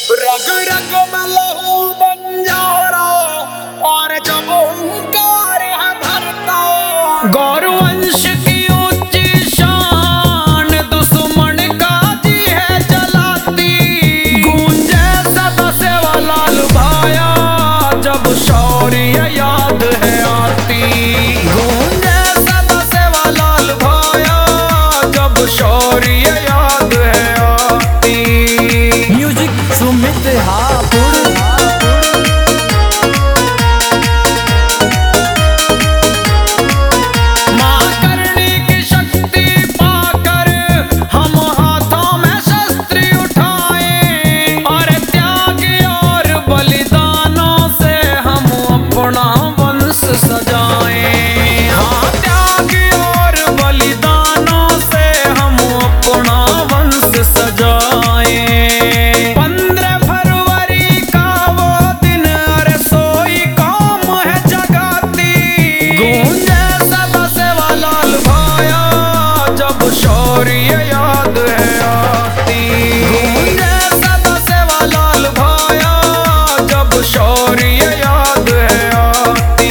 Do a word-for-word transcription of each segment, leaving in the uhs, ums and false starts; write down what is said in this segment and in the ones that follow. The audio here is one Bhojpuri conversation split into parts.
रग रग में लहू बंजारा और जब हुंकार है भरता। गौरवंश की ऊंची शान दुश्मन का जी है जलाती। गूंजे सदा से लाल भाया जब शौर्य याद है आती। गूंजे सदा से लाल भाया जब शौर्य याद है आती। म्यूजिक सुमित हापुड़। मां करनी की शक्ति पाकर हम हाथों में शस्त्र उठाएं और त्याग और बलिदानों से हम अपना वंश सजाएं। हाँ, त्याग और बलिदानों से हम अपना वंश सजाएं। शौर्य याद है आती। गूंजे सदा से लाल भाया जब शौर्य याद है आती।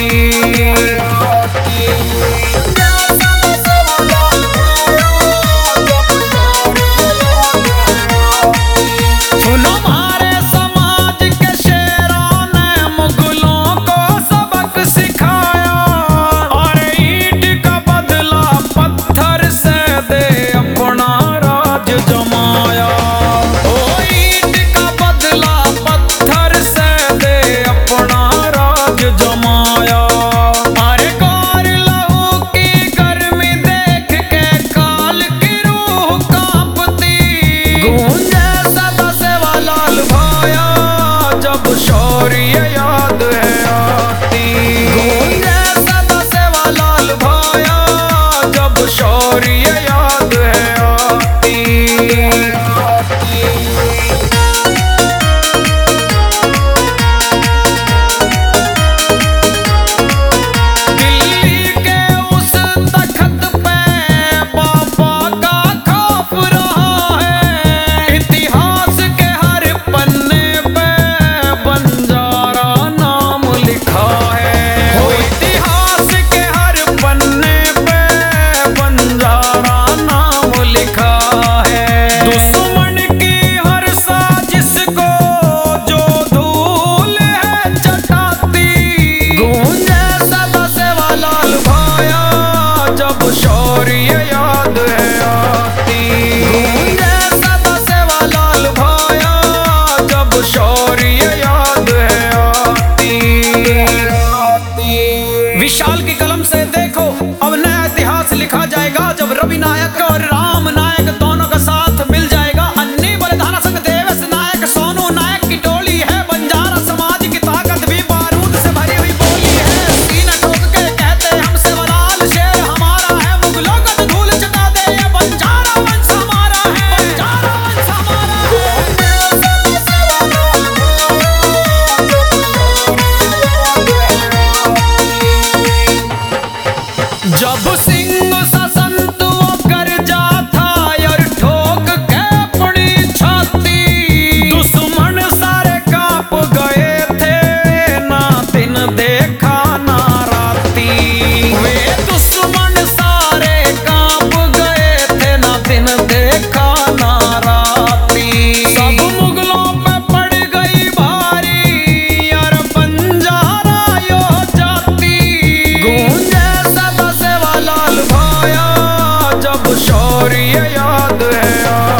सुनो हमारे समाज के शेरों ने मुगलों को सबक सिखाया और ईंट का बदला पत्थर से दे अपना राज जमाया। ओ ईंट का बदला पत्थर से दे अपना राज जमाया। अरे गौर लहू की गर्मी देख के काल की रूह कांपती। गूंजे सदा से लाल भाया जब शौर्य याद है आती। गूंजे सदा से लाल भाया जब शौर्य याद है आती। दिल्ली के उस तख्त पे बाबा का खौफ रहा है। इतिहास के हर पन्ने पे बंजारा नाम लिखा है। हो इतिहास के हर पन्ने पे बंजारा नाम लिखा है। दुश्मन की हर साजिश को जो धूल है चटाती। गूंजे सदा से लाल भाया जब शौर्य याद है आती। गूंजे सदा से लाल भाया जब शौर्य याद है आती। विशाल की कलम से देखो अब नया इतिहास लिखा जाएगा जब रवि नायक और राम नायक दोनों का साथ मिल जाएगा। अन्नी बलिदान संग देवेश नायक सोनू नायक की टोली है। बंजारा समाज की ताकत भी बारूद से भरी हुई बोली है। सीना ठोक के कहते हमसे लाल शेर हमारा है। मुगलों का धूल चटा दे ये बंजारा वंश हमारा है। बंजारा वंश हमारा है। जब सिंह सा संत वो गरजा था और ठोक के अपनी छाती। दुश्मन सारे कांप गए थे ना दिन देखा ना राती। वे दुश्मन सारे कांप गए थे ना दिन देखा ना राती। सब मुगलों पे पड़ गई भारी और बंजारा यो जाती। गूंजे सदा से लाल भाया जब शौर्य याद है।